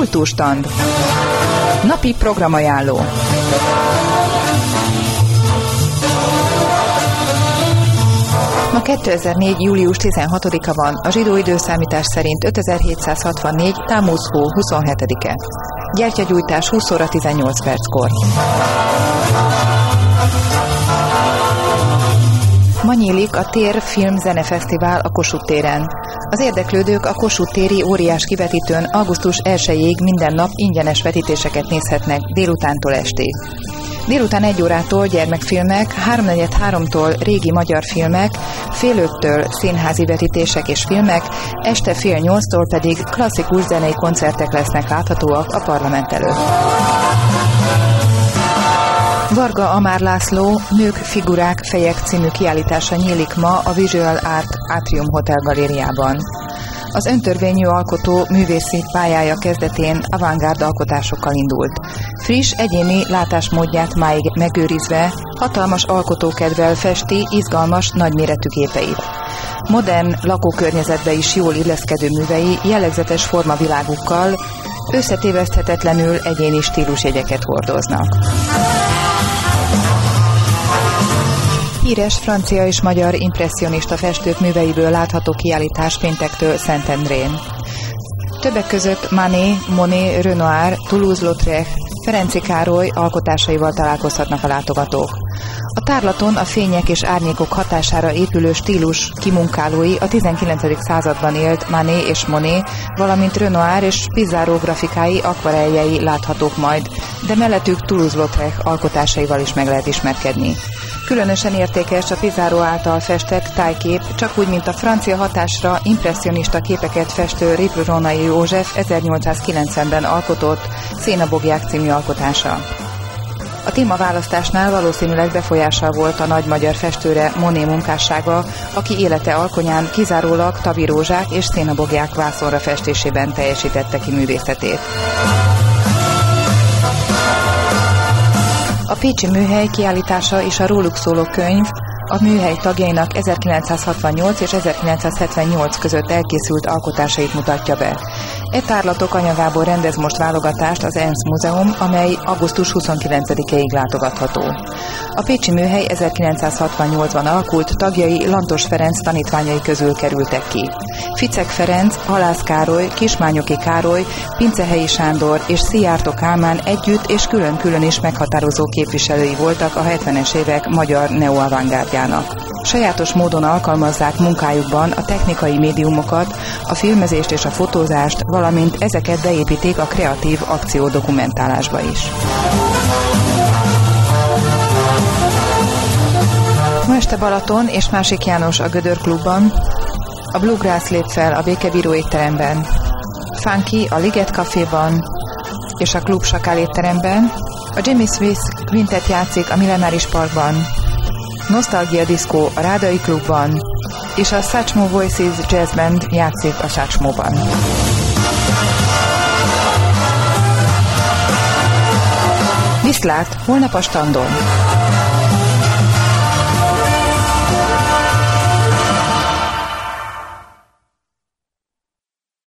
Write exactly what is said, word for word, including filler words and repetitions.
Kultúrstand. Napi programajánló. Ma kétezer-négy. július tizenhatodika van, a zsidó időszámítás szerint ötezer-hétszázhatvannégy. Támuz hó huszonhetedike. Gyertyagyújtás húsz óra tizennyolc perckor. Ma nyílik a Tér Film Zenefesztivál a Kossuth téren. Az érdeklődők a Kossuth téri óriás kivetítőn augusztus elsejéig minden nap ingyenes vetítéseket nézhetnek délutántól estig. Délután egy órától gyermekfilmek, háromnegyed háromtól régi magyar filmek, fél öttől színházi vetítések és filmek, este fél nyolctól pedig klasszikus zenei koncertek lesznek láthatóak a parlament előtt. Varga Amár László Nők, figurák, fejek című kiállítása nyílik ma a Visual Art Atrium Hotel galériában. Az öntörvényű alkotó művészi pályája kezdetén avantgárd alkotásokkal indult. Friss, egyéni látásmódját máig megőrizve, hatalmas alkotókedvel festi izgalmas, nagyméretű képeit. Modern lakókörnyezetbe is jól illeszkedő művei jellegzetes formavilágukkal összetéveszthetetlenül egyéni stílusjegyeket hordoznak. Híres francia és magyar impresszionista festők műveiből látható kiállítás péntektől Szentendrén. Többek között Manet, Monet, Renoir, Toulouse-Lautrec, Ferenczy Károly alkotásaival találkozhatnak a látogatók. A tárlaton a fények és árnyékok hatására épülő stílus kimunkálói a tizenkilencedik században élt Manet és Monet, valamint Renoir és Pissarro grafikái, akvareljei láthatók majd, de mellettük Toulouse-Lautrec alkotásaival is meg lehet ismerkedni. Különösen értékes a Pissarro által festett tájkép, csak úgy, mint a francia hatásra impresszionista képeket festő Ripley József ezernyolcszázkilencvenben alkotott Szénaboglyák című alkotása. A témaválasztásnál valószínűleg befolyással volt a nagy magyar festőre Monet munkássága, aki élete alkonyán kizárólag tavirózsák és szénaboglyák vászonra festésében teljesítette ki művészetét. A pécsi műhely kiállítása és a róluk szóló könyv a műhely tagjainak ezerkilencszázhatvannyolc és ezerkilencszázhetvennyolc között elkészült alkotásait mutatja be. E tárlatok anyagából rendez most válogatást az e en es Múzeum, amely augusztus huszonkilencedikéig látogatható. A pécsi műhely ezerkilencszázhatvannyolcban alakult, tagjai Lantos Ferenc tanítványai közül kerültek ki. Ficek Ferenc, Halász Károly, Kismányoki Károly, Pincehelyi Sándor és Szijjártó Kálmán együtt és külön-külön is meghatározó képviselői voltak a hetvenes évek magyar neo-avantgárdjának. Sajátos módon alkalmazzák munkájukban a technikai médiumokat, a filmezést és a fotózást, valamint ezeket beépítik a kreatív akciódokumentálásba is. Ma este Balaton és Másik János a Gödör klubban, a Bluegrass lép fel a Békebíró étteremben, Funky a Liget Caféban és a Klub Sakál étteremben, a Jimmy Swiss Quintet játszik a Millenáris Parkban, Nostalgia Disco a Rádai klubban, és a Satchmo Voices Jazz Band játszik a Satchmóban. Viszlát, holnap a standon!